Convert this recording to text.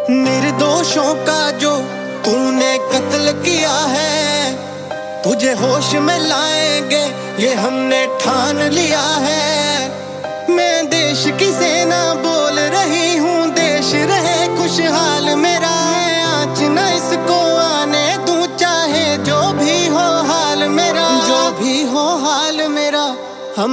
निर्दोषों का जो तूने कत्ल किया है, तुझे होश में लाएंगे ये हमने ठान लिया है। मैं देश की सेना बोल रही हूँ, देश रहे खुशहाल।